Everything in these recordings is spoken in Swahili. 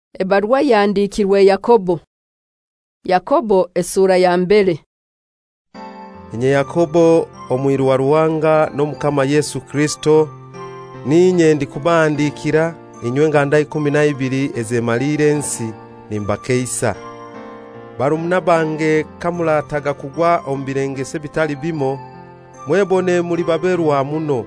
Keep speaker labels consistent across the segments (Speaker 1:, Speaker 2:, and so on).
Speaker 1: Ebarua yandikirwe Yakobo. Yakobo esura ya mbere.
Speaker 2: Inye Yakobo omwiru wa Ruwanga no mukama Yesu Kristo ninye ndikubandikira inywe nganda 12 ezemalire nsi nimbakeisa. Barumuna bange kamulataga kugwa ombirengese bitali bimo mwebone muri baberwa muno.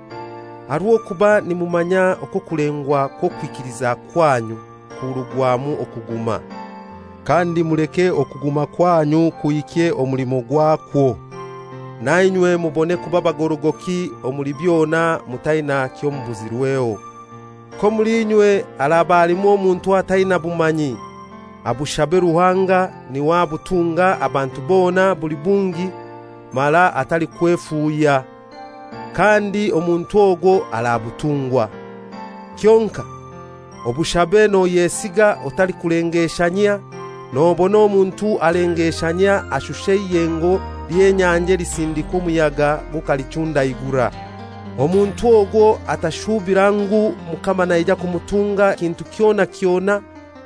Speaker 2: Aruo kuba nimumanya okokulengwa ko kwikiriza kwanyu kurugwamu okuguma. Kandi muleke okuguma kwanyu kuyikye omulimo gwakwo. Nainywe mubone kuba bagorogoki omuli byona mutaina kyo mbuzirweho. Ko mulinywe alabalimo omuntu ataina bumanyi. Abushabe Ruhanga ni wabutunga abantu bona buli bungi mala atali kwefuya. Kandi omuntu ogo alabutungwa. Kyonka obushabe no yesiga otali kulengeshanya nobono omuntu alengeshanya ashushe yengo lyenyanje lisindika umuyaga gukalicunda igura. Omuntu ogo atashubirangu mukama naija kumutunga kintu kyona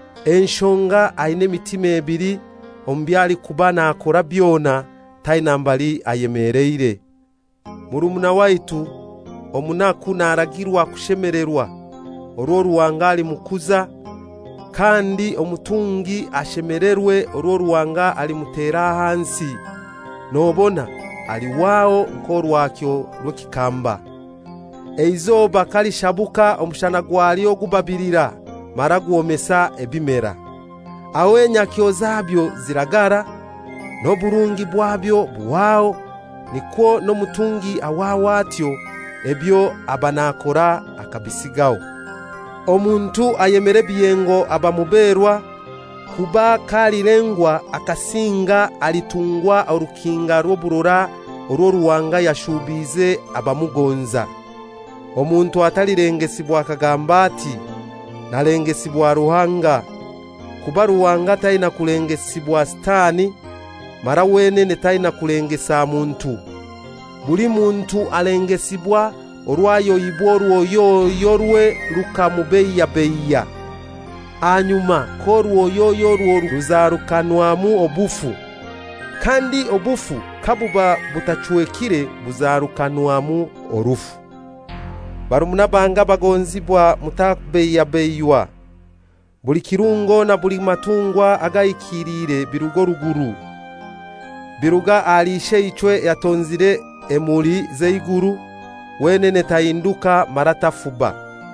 Speaker 2: enshonga aine mitima ebiri ombyali kubana akora byona taina mbali ayemereire. Murumuna waitu omunaku naragirwa kushemererwa orwo Ruwanga mukuza kandi omutungi ashemererwe orwo Ruwanga alimutera hansi nobona aliwao nkorwakyo rwekikamba. Eizoba kali shabuka omushana gwali ogubabirira maragwomesa ebimera. Awenya kyozabyo ziragara no burungi bwabyo buwao niko no mutungi awawatyo ebyo abanakora akabisigaho. Omuntu ayemere biyengo abamuberwa kuba kalirengwa akasinga alitungwa orukinga rwoburora orwo Ruwanga yashubize abamugonza. Omuntu atalirengesibwa akagamba ati nalengesibwa Ruhanga kuba Ruwanga taina kulengesibwa Satani mara wene netaina kulengesa muntu. Buli muntu alengesibwa orwayo iboru oyoyorwe lukamubeya. Anyuma korwo yoyorwo ruzarukanwamu obufu. Kandi obufu kabuba butachuekire buzarukanwamu orufu. Barumuna banga bagonzibwa mutakubeyabeywa. Buli kirungo na buli matungwa agayikirire birugo ruguru. Biruga alishe ichwe yatonzire emuli zeiguru wene netainduka maratafuba.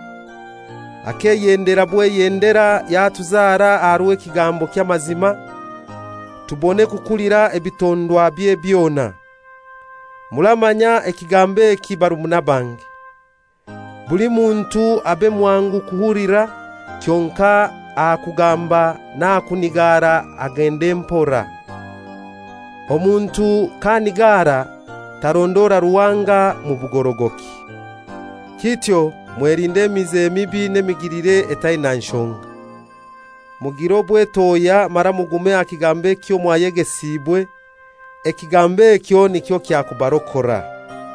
Speaker 2: Akeyendera bweyendera yatuzara arwe kigambo ky'amazima tubone kukulira ebitondwa bye byona. Mulamanya ekigambe eki barumuna bange. Buli muntu abe mwangu kuhurira kyonka akugamba na kunigara agende mpora. Omuntu kanigara tarondora Ruwanga mu bugorogoki. Kityo mwerinde mize mibi nemigirire etaina nshonga. Mugiro bwetoya mara mugume akigambe kyo mwayegesibwe ekigambe kyo nikyo kyakubarokora.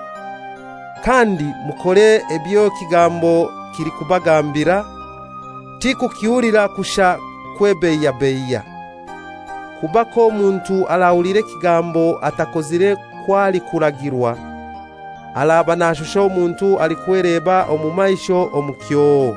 Speaker 2: Kandi mukore ebyo kigambo kiri kubagambira tiku kiurira kusha kwebeya. Kubako muntu alawulire kigambo atakozire kwali kuragirwa alaba nashusha omuntu alikwereba omumaisho omukyo.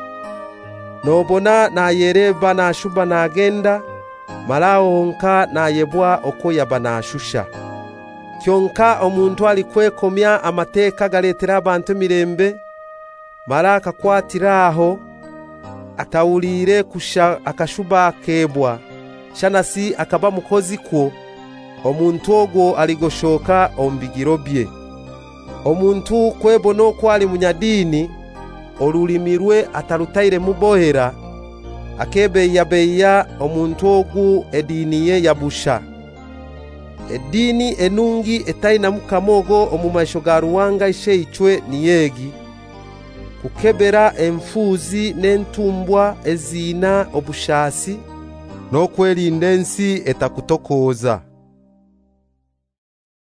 Speaker 2: Nobona nayereba nashuba nagenda malao honka nayebwa okoyaba nashusha. Kyonka omuntu alikwekomya amateka galetera abantu mirembe maraka kwatiraho atawulire kusha akashuba akebwa shanasi akaba mukozi kwo omuntu ogwo aligoshoka ombigiro bye. Omuntu kwebono kwali munyadini olulimirwe atarutaire mubohera akebeya omuntu ogu edini ye yabusha. Edini enungi etaina mukamogo omumaisho ga Ruwanga isheichwe niyegi kukebera emfuzi n'entumbwa ezina obushasi no kwerindensi etakutokoza.